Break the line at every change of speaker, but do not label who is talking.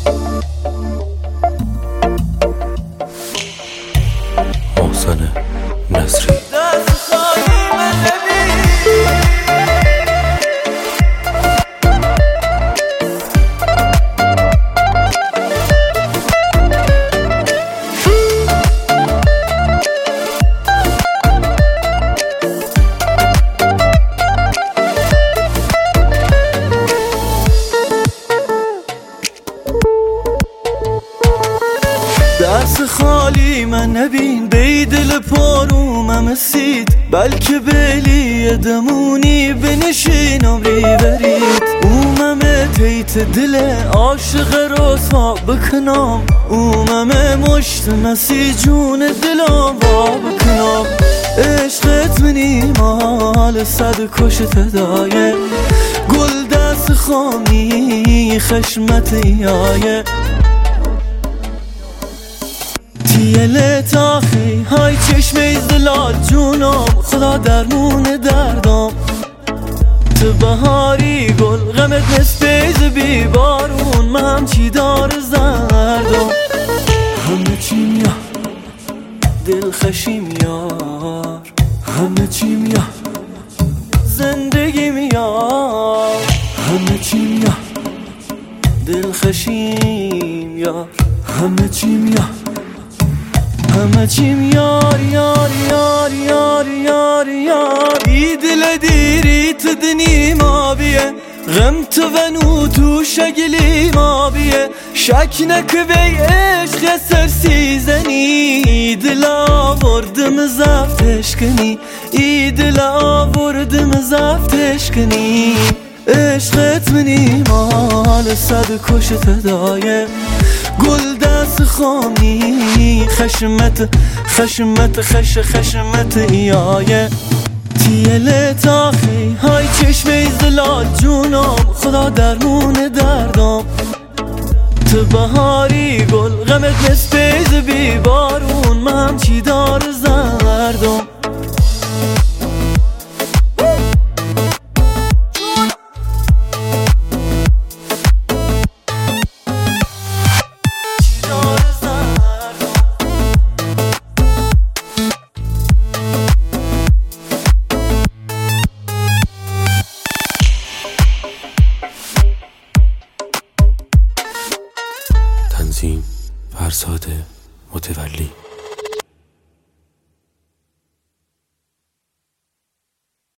محسن نصری.
دست خالی من نبین، بی دل پارومم مسید، بلکه بلی دمونی بنشین عمری برید. اومم تیت دل عاشق رسوا بکنم، اومم مشت مسی جون دلم با بکنم. عشقت منی مال صد کشت هدایه، گل دست خامی خشمت ایایه. تیلت آخی های چشم زلال جونم، خدا درمون دردم. تو بهاری گل غمت نسبیز بی بارون، من همچی دار زردم. همه چیم یا دل خشیم یار، همه چیم یا زندگیم یار، همه چیم یا دل خشیم یار، همه چیم یا همه چیم یار یار یار یار یار یار. ای دل دیری تو دنی ما بیه، غم تو ونو تو شگلی ما بیه. شک نک بی عشق سرسی زنی، ای دل آوردم زفتش کنی، ای دل آوردم زفتش کنی. عشقت منی مال صد کشت هدایه، گل دست خامی خشمت خشمت ایایه. تیلت آخی های چشم زلال جونم، خدا درمون دردم. تو بهاری گل غمت نسبیز بی بارون، من همچی دار زردم.
تنظیم فرزاد متولی.